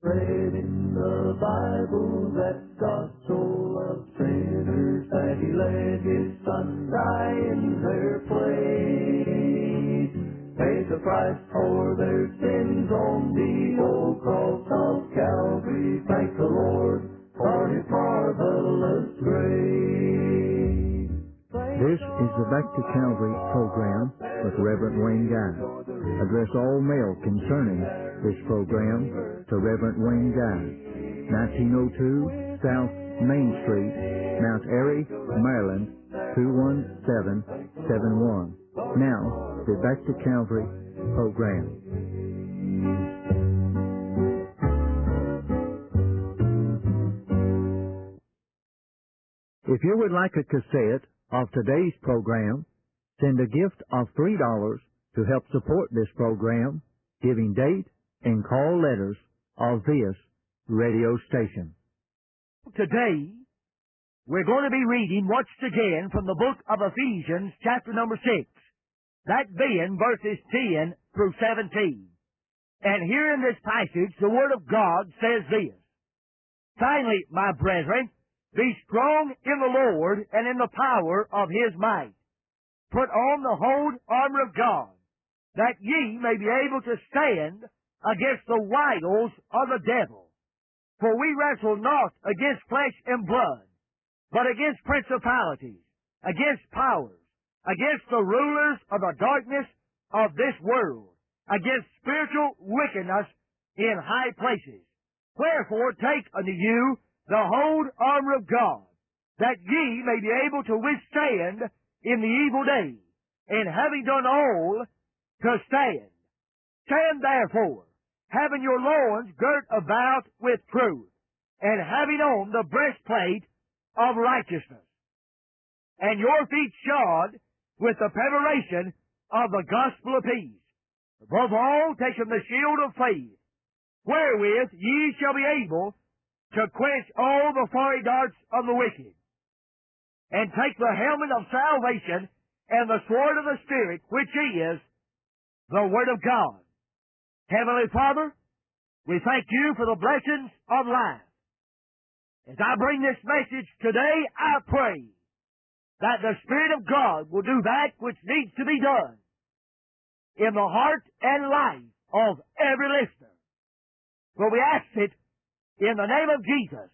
Read in the Bible that God so loved sinners that He let His Son die in their place. Paid the price for their sins on the old cross of Calvary. Thank the Lord for His marvelous grace. This is the Back to Calvary program with Reverend Wayne Guy. Address all mail concerning this program to Reverend Wayne Guy, 1902 South Main Street, Mount Airy, Maryland, 21771. Now, the Back to Calvary program. If you would like a cassette of today's program, send a gift of $3 to help support this program, giving date and call letters of this radio station. Today, we're going to be reading once again from the book of Ephesians, chapter number 6, that being verses 10 through 17. And here in this passage, the Word of God says this: Finally, my brethren, be strong in the Lord and in the power of His might. Put on the whole armor of God, that ye may be able to stand against the wiles of the devil. For we wrestle not against flesh and blood, but against principalities, against powers, against the rulers of the darkness of this world, against spiritual wickedness in high places. Wherefore take unto you the whole armor of God, that ye may be able to withstand in the evil day, and having done all, to stand. Stand therefore, having your loins girt about with truth, and having on the breastplate of righteousness, and your feet shod with the preparation of the gospel of peace. Above all, taking the shield of faith, wherewith ye shall be able to quench all the fiery darts of the wicked, and take the helmet of salvation and the sword of the Spirit, which is the Word of God. Heavenly Father, we thank you for the blessings of life. As I bring this message today, I pray that the Spirit of God will do that which needs to be done in the heart and life of every listener. For we ask it in the name of Jesus.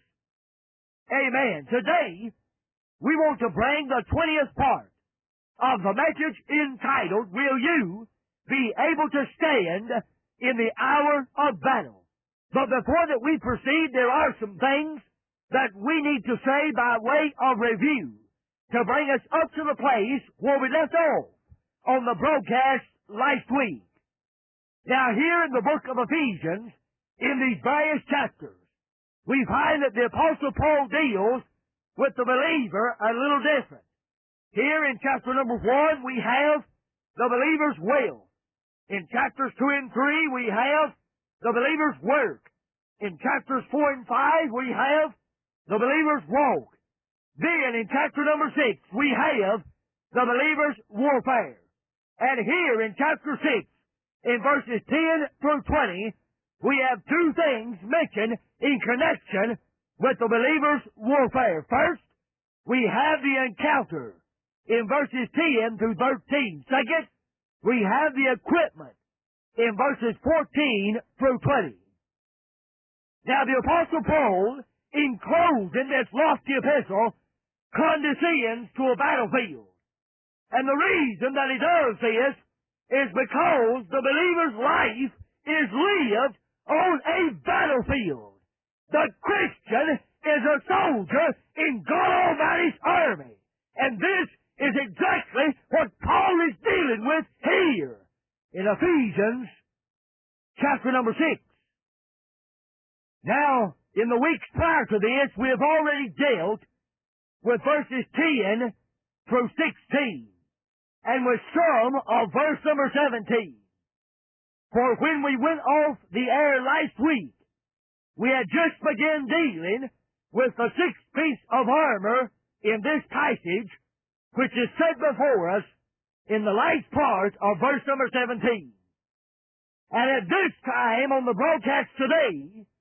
Amen. Today, we want to bring the 20th part of the message entitled, Will You Be Able to Stand in the Hour of Battle? But before that we proceed, there are some things that we need to say by way of review to bring us up to the place where we left off on the broadcast last week. Now here in the book of Ephesians, in these various chapters, we find that the Apostle Paul deals with the believer a little different. Here in chapter number 1, we have the believer's will. In chapters 2 and 3, we have the believer's work. In chapters 4 and 5, we have the believer's walk. Then in chapter number 6, we have the believer's warfare. And here in chapter 6, in verses 10 through 20, we have two things mentioned in connection with the believer's warfare. First, we have the encounter in verses 10 through 13. Second, we have the equipment in verses 14 through 20. Now the Apostle Paul, enclosed in this lofty epistle, condescends to a battlefield. And the reason that he does this is because the believer's life is lived on a battlefield. The Christian is a soldier in God Almighty's army. And this is exactly what Paul is dealing with here in Ephesians chapter number 6. Now, in the weeks prior to this, we have already dealt with verses 10 through 16, and with some of verse number 17. For when we went off the air last week, we had just begun dealing with the 6th piece of armor in this passage, which is set before us in the last part of verse number 17. And at this time on the broadcast today,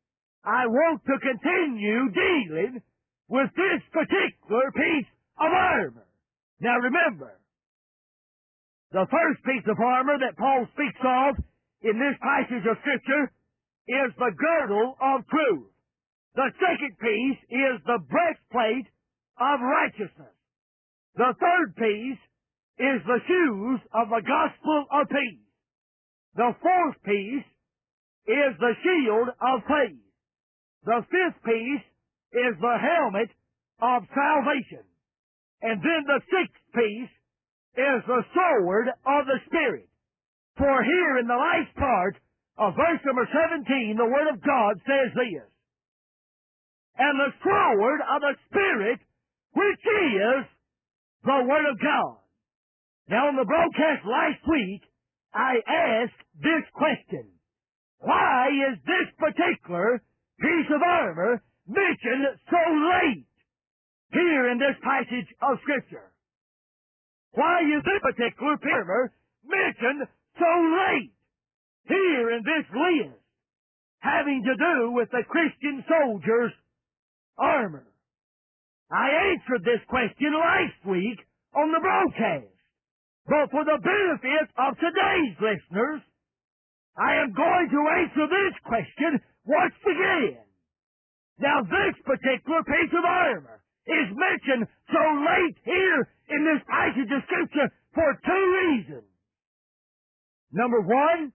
I want to continue dealing with this particular piece of armor. Now remember, the first piece of armor that Paul speaks of in this passage of Scripture is the girdle of truth. The second piece is the breastplate of righteousness. The third piece is the shoes of the gospel of peace. The fourth piece is the shield of faith. The fifth piece is the helmet of salvation. And then the sixth piece is the sword of the Spirit. For here in the last part of verse number 17, the Word of God says this, and the sword of the Spirit, which is the Word of God. Now, on the broadcast last week, I asked this question. Why is this particular piece of armor mentioned so late here in this passage of Scripture? Why is this particular piece of armor mentioned so late here in this list having to do with the Christian soldier's armor? I answered this question last week on the broadcast. But for the benefit of today's listeners, I am going to answer this question once again. Now, this particular piece of armor is mentioned so late here in this passage of Scripture for two reasons. Number one,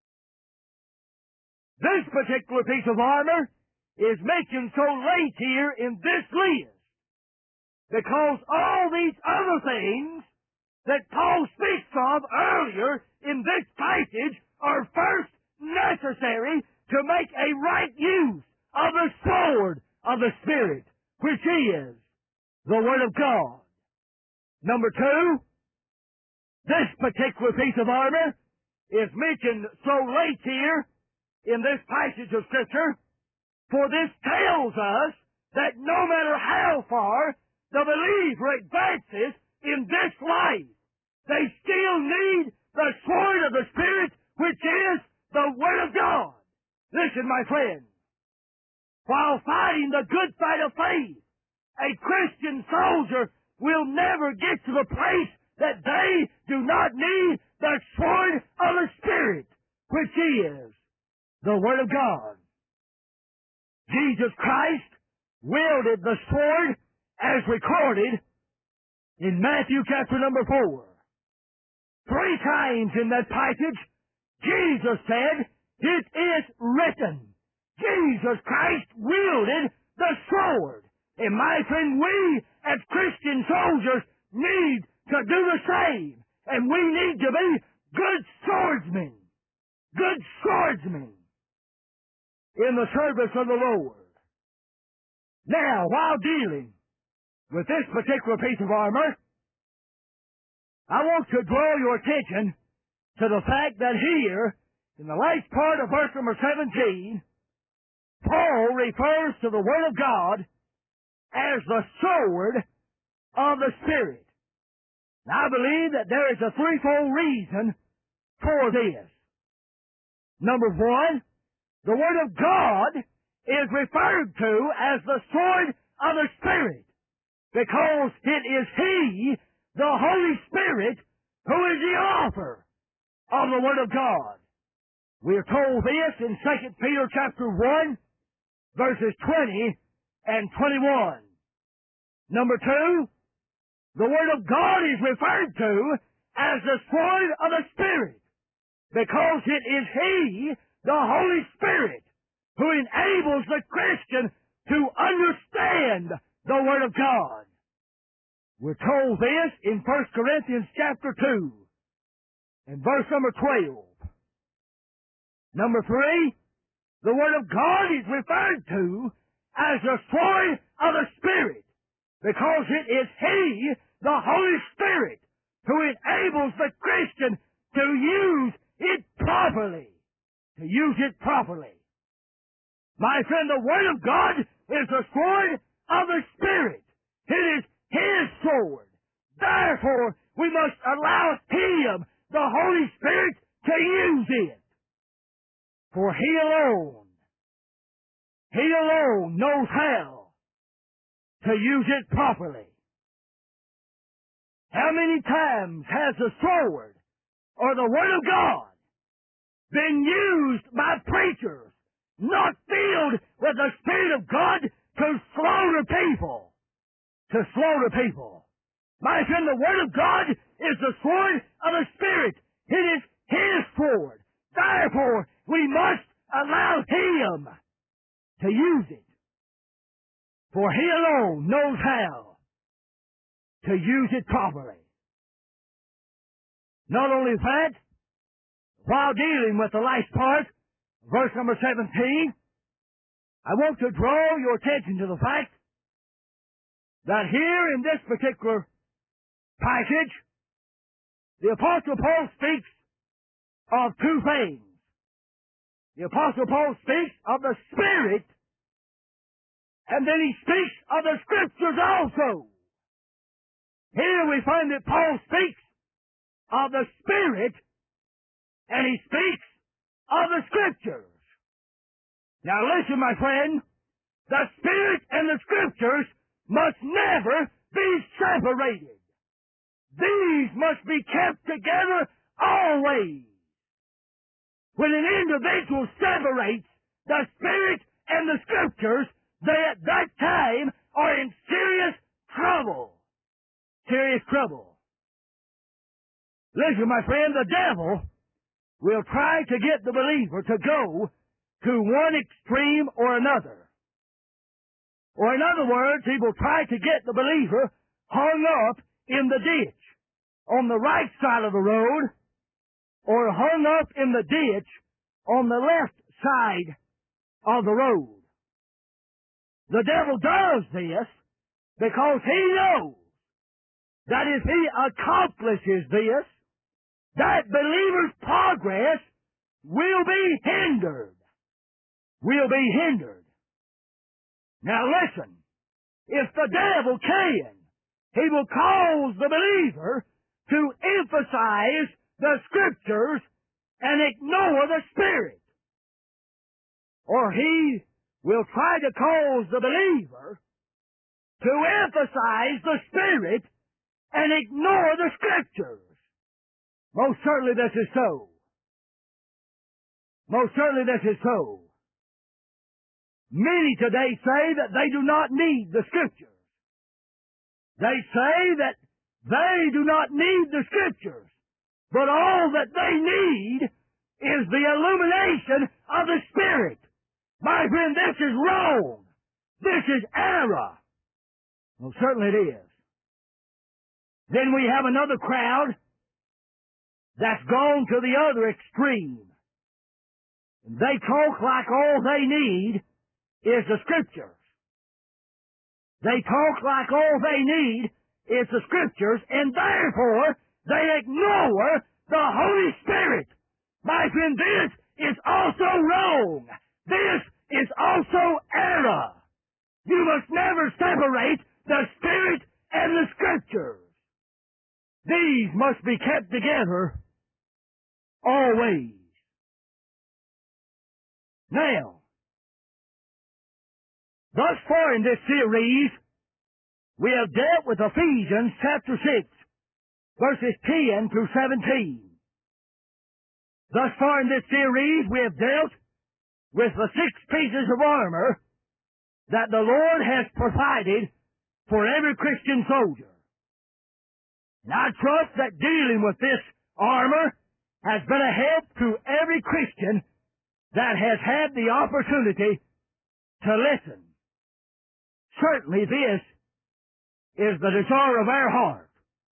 this particular piece of armor is mentioned so late here in this list because all these other things that Paul speaks of earlier in this passage are first necessary to make a right use of the sword of the Spirit, which is the Word of God. Number two, this particular piece of armor is mentioned so late here in this passage of Scripture, for this tells us that no matter how far the believer advances in this life, they still need the sword of the Spirit, which is the Word of God. Listen, my friends, while fighting the good fight of faith, a Christian soldier will never get to the place that they do not need the sword of the Spirit, which is the Word of God. Jesus Christ wielded the sword as recorded in Matthew chapter number 4. 3 times in that passage, Jesus said, "It is written." Jesus Christ wielded the sword. And my friend, we as Christian soldiers need to do the same. And we need to be good swordsmen. Good swordsmen in the service of the Lord. Now, while dealing with this particular piece of armor, I want to draw your attention to the fact that here, in the last part of verse number 17, Paul refers to the Word of God as the sword of the Spirit. Now, I believe that there is a threefold reason for this. Number one, the Word of God is referred to as the sword of the Spirit because it is He, the Holy Spirit, who is the author of the Word of God. We are told this in 2 Peter chapter 1, verses 20 and 21. Number two, the Word of God is referred to as the sword of the Spirit because it is He, the Holy Spirit, who enables the Christian to understand the Word of God. We're told this in 1 Corinthians chapter 2 and verse number 12. Number three, the Word of God is referred to as the sword of the Spirit because it is He, the Holy Spirit, who enables the Christian to use it properly. To use it properly. My friend, the Word of God is the sword of the Spirit. It is His sword. Therefore, we must allow Him, the Holy Spirit, to use it. For He alone He alone knows how to use it properly. How many times has the sword or the Word of God been used by preachers not filled with the Spirit of God to slaughter people? To slaughter people. My friend, the Word of God is the sword of the Spirit. It is His sword. Therefore, we must allow Him to use it. For He alone knows how to use it properly. Not only that, while dealing with the last part, verse number 17, I want to draw your attention to the fact that here in this particular passage, the Apostle Paul speaks of two things. The Apostle Paul speaks of the Spirit, and then he speaks of the Scriptures also. Here we find that Paul speaks of the Spirit, and he speaks of the Scriptures. Now listen, my friend, the Spirit and the Scriptures must never be separated. These must be kept together always. When an individual separates the Spirit and the Scriptures, they at that time are in serious trouble. Serious trouble. Listen, my friend, the devil will try to get the believer to go to one extreme or another. Or in other words, he will try to get the believer hung up in the ditch on the right side of the road, or hung up in the ditch on the left side of the road. The devil does this because he knows that if he accomplishes this, that believer's progress will be hindered. Will be hindered. Now listen, if the devil can, he will cause the believer to emphasize the Scriptures and ignore the Spirit. Or he will try to cause the believer to emphasize the Spirit and ignore the Scriptures. Most certainly this is so. Most certainly this is so. Many today say that they do not need the Scriptures. They say that they do not need the Scriptures, but all that they need is the illumination of the Spirit. My friend, this is wrong. This is error. Well, certainly it is. Then we have another crowd that's gone to the other extreme. They talk like all they need is the Scriptures. They talk like all they need is the Scriptures, and therefore they ignore the Holy Spirit. My friend, this is also wrong. This is also error. You must never separate the Spirit and the Scriptures. These must be kept together always. Now, thus far in this series, we have dealt with Ephesians chapter 6, verses 10 through 17. Thus far in this series, we have dealt with the 6 pieces of armor that the Lord has provided for every Christian soldier. And I trust that dealing with this armor has been a help to every Christian that has had the opportunity to listen. Certainly this is the desire of our heart.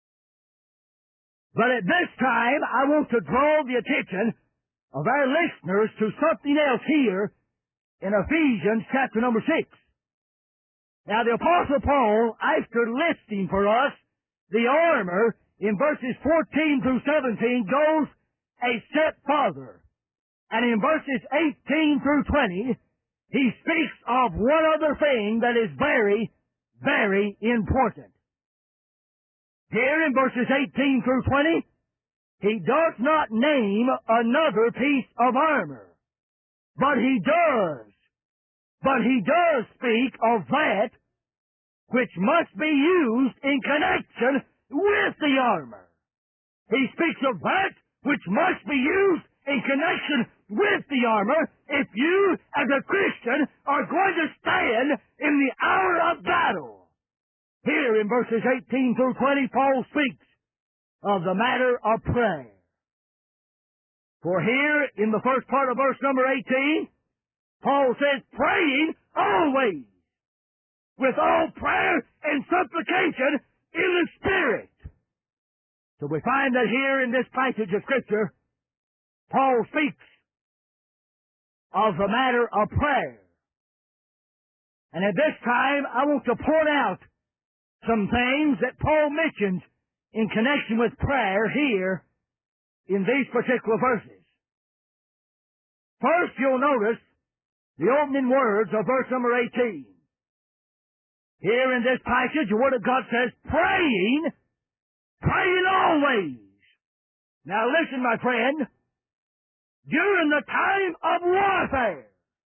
But at this time, I want to draw the attention of our listeners to something else here in Ephesians chapter number 6. Now the Apostle Paul, after listing for us the armor in verses 14 through 17, goes a step farther. And in verses 18 through 20, he speaks of one other thing that is very, very important. Here in verses 18 through 20, he does not name another piece of armor, but he does but he does speak of that which must be used in connection with the armor. He speaks of that which must be used in connection with the armor if you, as a Christian, are going to stand in the hour of battle. Here in verses 18 through 20, Paul speaks of the matter of prayer. For here, in the first part of verse number 18, Paul says, praying always, with all prayer and supplication in the Spirit. So we find that here in this passage of Scripture, Paul speaks of the matter of prayer. And at this time, I want to point out some things that Paul mentions in connection with prayer here in these particular verses. First, you'll notice the opening words of verse number 18. Here in this passage, the Word of God says, praying always. Now listen, my friend, during the time of warfare,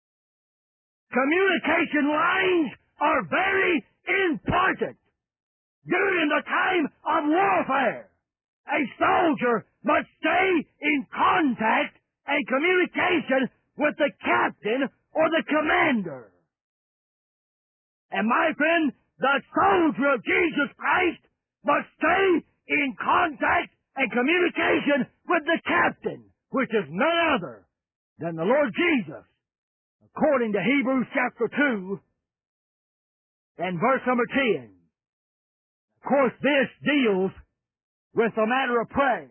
communication lines are very important. During the time of warfare, a soldier must stay in contact and communication with the captain or the commander. And my friend, the soldier of Jesus Christ must stay in contact and communication with the captain, which is none other than the Lord Jesus, according to Hebrews chapter 2 and verse number 10. Of course, this deals with the matter of prayer.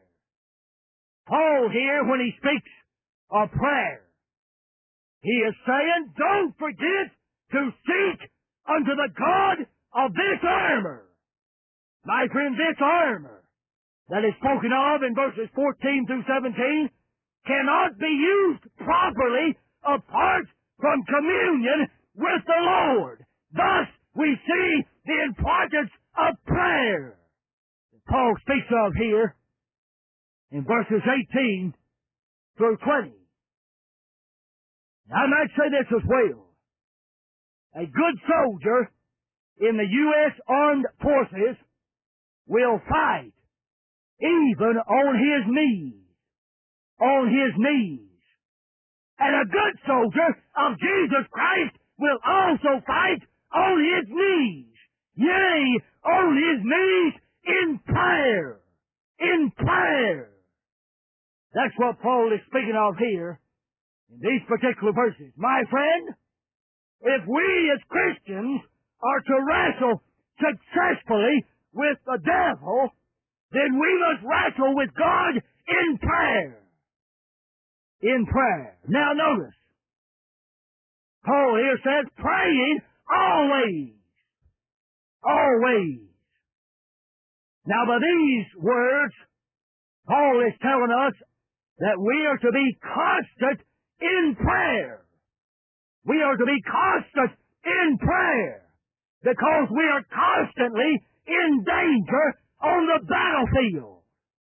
Paul here, when he speaks of prayer, he is saying, don't forget to seek unto the God of this armor. My friend, this armor that is spoken of in verses 14 through 17 cannot be used properly apart from communion with the Lord. Thus, we see the importance of prayer that Paul speaks of here in verses 18 through 20. I might say this as well. A good soldier in the U.S. Armed Forces will fight even on his knees. On his knees. And a good soldier of Jesus Christ will also fight on his knees. Yea, on his knees in prayer. In prayer. That's what Paul is speaking of here in these particular verses. My friend, if we as Christians are to wrestle successfully with the devil, then we must wrestle with God in prayer. In prayer. Now notice, Paul here says, praying always. Always. Now by these words, Paul is telling us that we are to be constant in prayer. We are to be constant in prayer because we are constantly in danger on the battlefield.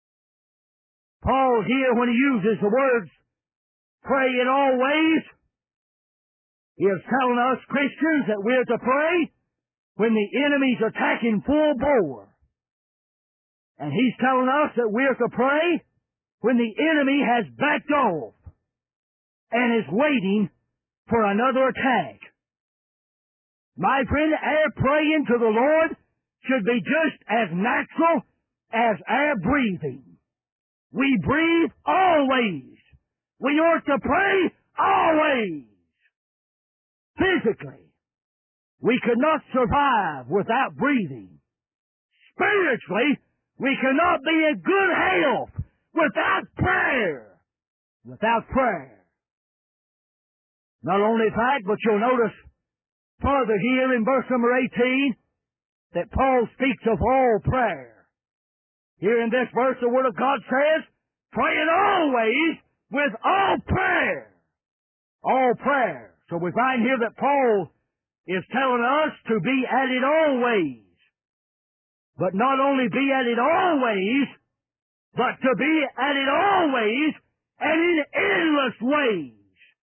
Paul here, when he uses the words pray in all ways, he is telling us Christians that we're to pray when the enemy's attacking full bore. And he's telling us that we're to pray when the enemy has backed off and is waiting for another attack. My friend, our praying to the Lord should be just as natural as our breathing. We breathe always. We ought to pray always. Physically, we could not survive without breathing. Spiritually, we cannot be in good health without prayer. Without prayer. Not only that, but you'll notice further here in verse number 18 that Paul speaks of all prayer. Here in this verse, the Word of God says, praying always with all prayer. All prayer. So we find here that Paul is telling us to be at it always. But not only be at it always, but to be at it always and in endless ways.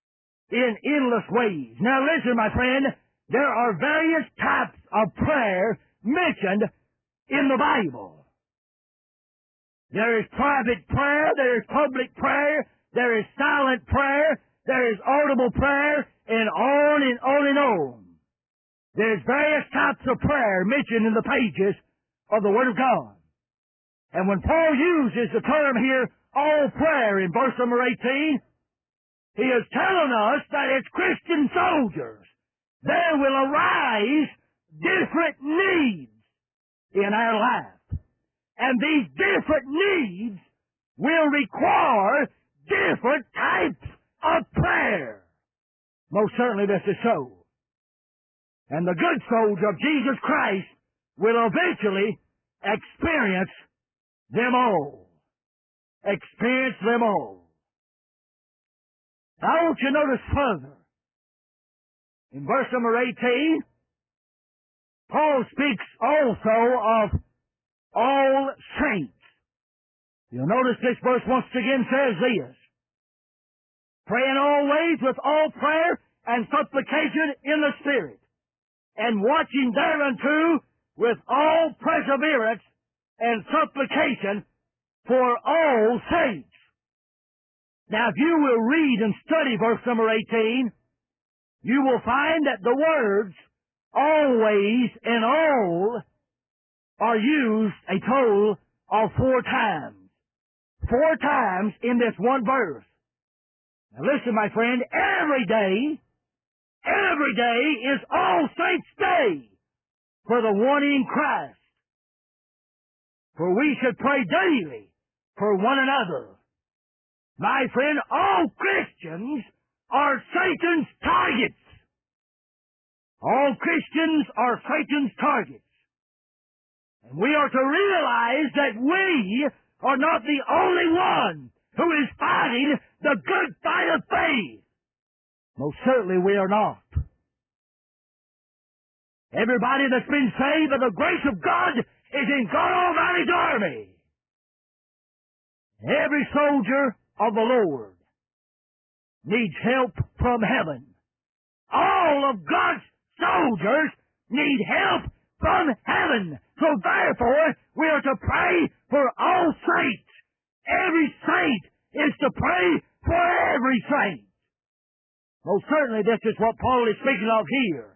in endless ways. Now listen, my friend, there are various types of prayer mentioned in the Bible. There is private prayer, there is public prayer, there is silent prayer, there is audible prayer, and on and on and on. There's various types of prayer mentioned in the pages of the Word of God. And when Paul uses the term here, all prayer, in verse number 18, he is telling us that as Christian soldiers, there will arise different needs in our life. And these different needs will require different types of prayer. Most certainly this is so. And the good soldier of Jesus Christ will eventually experience them all. Experience them all. Now I want you to notice further. In verse number 18, Paul speaks also of all saints. You'll notice this verse once again says this: praying always with all prayer and supplication in the Spirit, and watching thereunto with all perseverance and supplication for all saints. Now, if you will read and study verse number 18, you will find that the words always and all are used a total of 4 times. 4 times in this one verse. Now listen, my friend, every day is All Saints' Day for the one in Christ. For we should pray daily for one another. My friend, all Christians are Satan's targets. All Christians are Satan's targets. And we are to realize that we are not the only one who is fighting the good fight of faith. Most certainly we are not. Everybody that's been saved by the grace of God is in God Almighty's army. Every soldier of the Lord needs help from heaven. All of God's soldiers need help from heaven. So therefore, we are to pray for all saints. Every saint is to pray for every saint. Most certainly this is what Paul is speaking of here,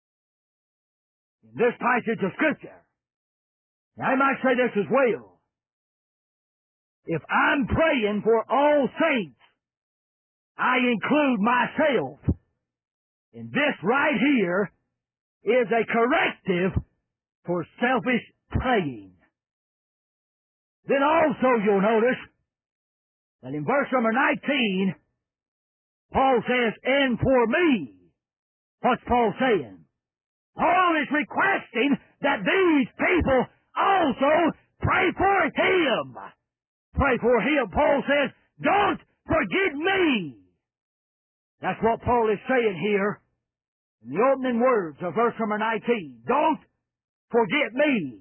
in this passage of Scripture. Now I might say this as well. If I'm praying for all saints, I include myself. And this right here is a corrective for selfish praying. Then also you'll notice that in verse number 19, Paul says, and for me. What's Paul saying? Paul is requesting that these people also pray for him. Pray for him. Paul says, don't forget me. That's what Paul is saying here in the opening words of verse number 19. Don't forget me.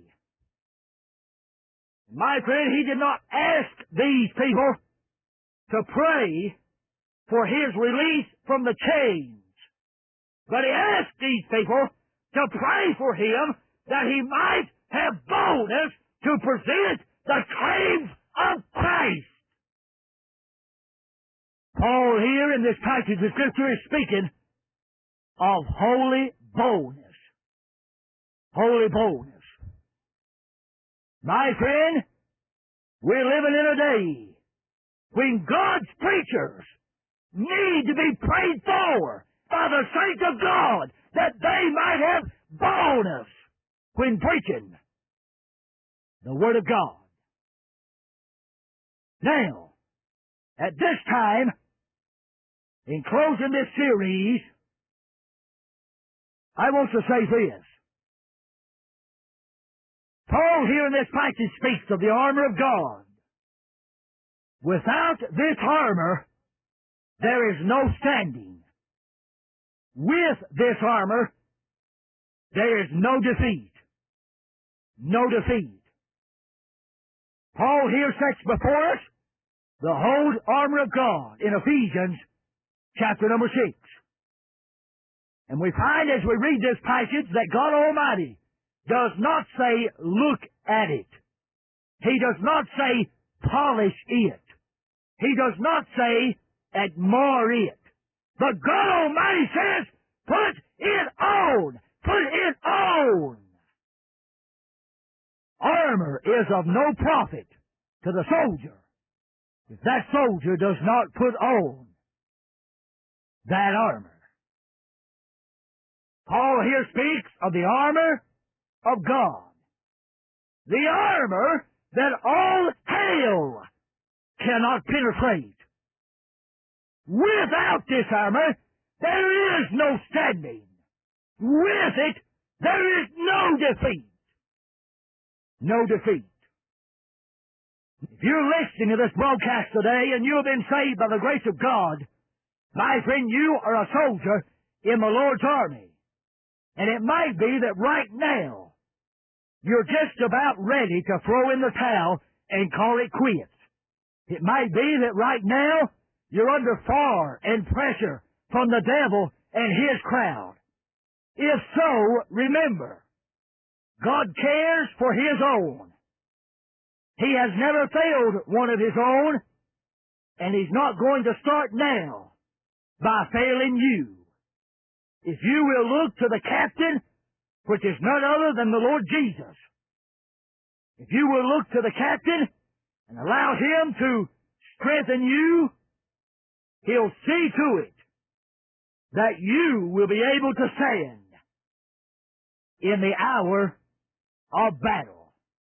My friend, he did not ask these people to pray for his release from the chains, but he asked these people to pray for him that he might have boldness to present the claims of Christ. Paul here in this passage of Scripture is speaking of holy boldness. Holy boldness. My friend, we're living in a day when God's preachers need to be prayed for by the saints of God that they might have boldness when preaching the Word of God. Now, at this time, in closing this series, I want to say this. Paul here in this passage speaks of the armor of God. Without this armor, there is no standing. With this armor, there is no defeat. No defeat. Paul here sets before us the whole armor of God in Ephesians chapter number 6. And we find as we read this passage that God Almighty does not say, look at it. He does not say, polish it. He does not say, admire it. But God Almighty says, put it on. Put it on. Armor is of no profit to the soldier if that soldier does not put on that armor. Paul here speaks of the armor of God. The armor that all hell cannot penetrate. Without this armor, there is no standing. With it, there is no defeat. No defeat. If you're listening to this broadcast today and you have been saved by the grace of God, my friend, you are a soldier in the Lord's army. And it might be that right now, you're just about ready to throw in the towel and call it quits. It might be that right now, you're under fire and pressure from the devil and his crowd. If so, remember, God cares for His own. He has never failed one of His own, and He's not going to start now by failing you. If you will look to the captain, which is none other than the Lord Jesus, if you will look to the captain and allow Him to strengthen you, He'll see to it that you will be able to stand in the hour of battle.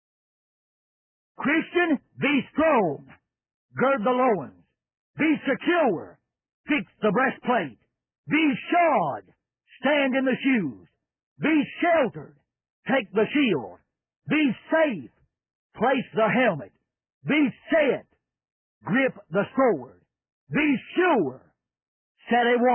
Christian, be strong, gird the loins, be secure, fix the breastplate, be shod, stand in the shoes, be sheltered, take the shield, be safe, place the helmet, be set, grip the sword, be sure, set a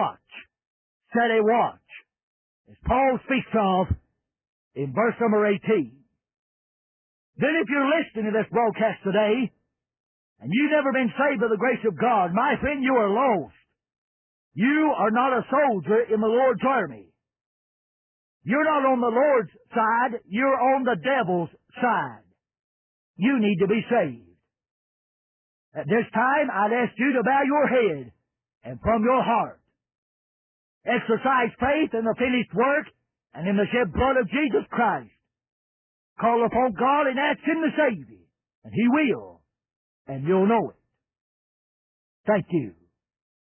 watch, as Paul speaks of in verse number 18. Then if you're listening to this broadcast today, and you've never been saved by the grace of God, my friend, you are lost. You are not a soldier in the Lord's army. You're not on the Lord's side, you're on the devil's side. You need to be saved. At this time, I'd ask you to bow your head and from your heart exercise faith in the finished work and in the shed blood of Jesus Christ. Call upon God and ask Him to save you, and He will, and you'll know it. Thank you.